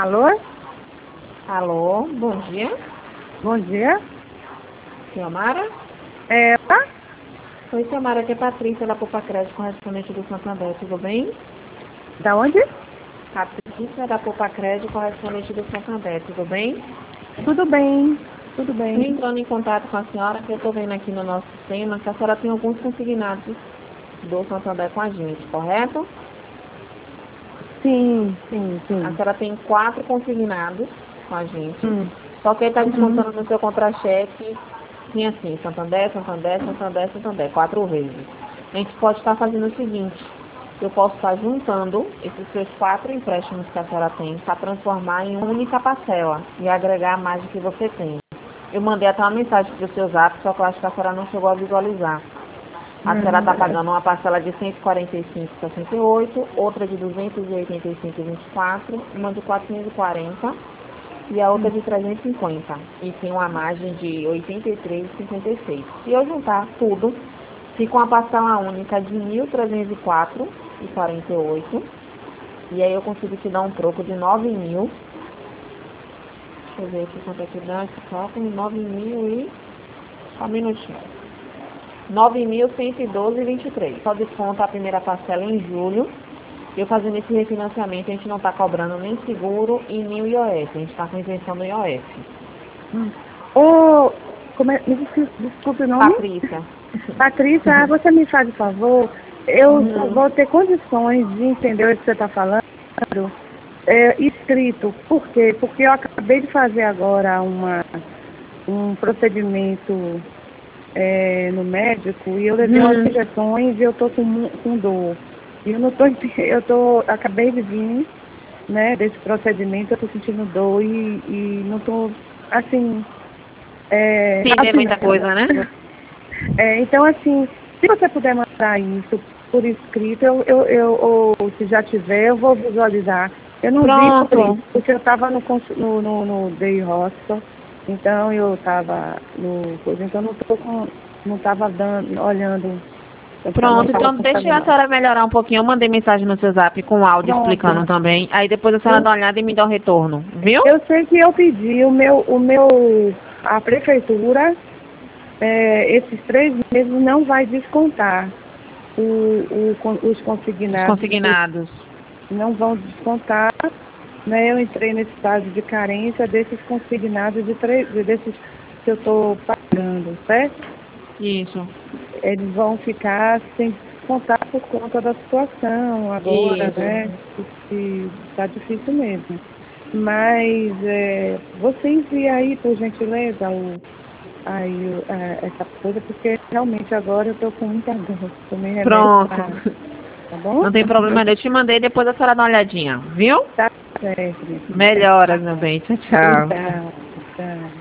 Alô? Alô, bom dia. Bom dia. Ciomara? Ela? Oi, Ciomara, aqui é Patrícia da Poupa Crédito, correspondente do Santander, tudo bem? Da onde? Patrícia da Poupa Crédito, correspondente do Santander, tudo bem? Tudo bem, tudo Estou bem. entrando em contato com a senhora, que eu estou vendo aqui no nosso sistema que a senhora tem alguns consignados do Santander com a gente, correto? Sim. A senhora tem 4 consignados com a gente, Hum. só que ele está descontando no seu contra-cheque, sim, assim, Santander, 4 vezes. A gente pode estar fazendo o seguinte: eu posso estar juntando esses seus 4 empréstimos que a senhora tem para transformar em uma única parcela e agregar a mais do que você tem. Eu mandei até uma mensagem para o seu zap, só que eu acho que a senhora não chegou a visualizar. A senhora está pagando uma parcela de 145,68, outra de 285,24, uma de 440 e a outra de 350. E tem uma margem de 83,56. Se eu juntar tudo, fica uma parcela única de 1.304,48. E aí eu consigo te dar um troco de 9.000. Deixa eu ver aqui quanto é que dá esse cálculo. 9.000 e... Só um minutinho. 9.112,23. Só desconta a primeira parcela em julho. Eu fazendo esse refinanciamento, a gente não está cobrando nem seguro e nem o IOF. A gente está com isenção do IOF. Me desculpe o nome? Patrícia. Patrícia, você me faz o favor? Eu vou ter condições de entender o que você está falando escrito. Por quê? Porque eu acabei de fazer agora um procedimento no médico e eu levei umas injeções e eu tô com dor. E eu não tô, acabei de vir, né, desse procedimento, eu tô sentindo dor e não tô, assim, Sim, é muita coisa, né? então, assim, se você puder mandar isso por escrito, ou se já tiver, eu vou visualizar. Eu não vi por Pronto. isso, porque eu estava no Day Hospital, então eu estava então não estava olhando. Pronto, então deixa a senhora melhorar um pouquinho. Eu mandei mensagem no seu zap com áudio explicando também. Aí depois a senhora dá uma olhada e me dá um retorno, viu? Eu sei que eu pedi a prefeitura, esses 3 meses não vai descontar os consignados. Os consignados. Não vão descontar, né? Eu entrei nesse estado de carência desses consignados desses que eu estou pagando, certo? Isso. Eles vão ficar sem descontar por conta da situação agora, Isso. né? Que está difícil mesmo. Mas você envia aí, por gentileza, essa coisa, porque realmente agora eu estou com muita dor. Tomei remédio. Pronto. Tá bom? Não tem problema, eu te mandei, depois a senhora dá uma olhadinha, viu? Tá certo. Melhoras, meu bem. Tchau, tchau. Tchau.